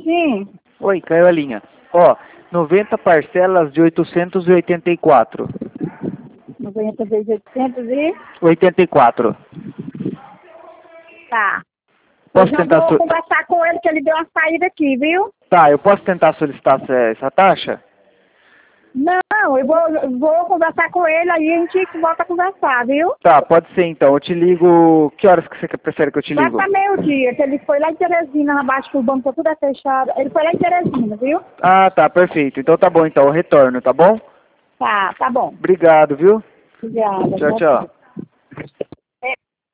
Sim. Oi, caiu a linha. Ó, 90 parcelas de 884. 90 vezes 800 e... 84. Tá. Eu Posso já tentar... vou conversar com ele, que ele deu uma saída aqui, viu? Tá, eu posso tentar solicitar essa taxa? Não, eu vou conversar com ele, aí a gente volta a conversar, viu? Tá, pode ser então. Eu te ligo... Que horas que você prefere que eu te Vai ligo? pra meio-dia, que ele foi lá em Teresina, abaixo que o banco tá tudo é fechado. Ele foi lá em Teresina, viu? Ah, tá, perfeito. Então tá bom, então. Eu retorno, tá bom? Tá bom. Obrigado, viu? Obrigada. Tchau, tchau.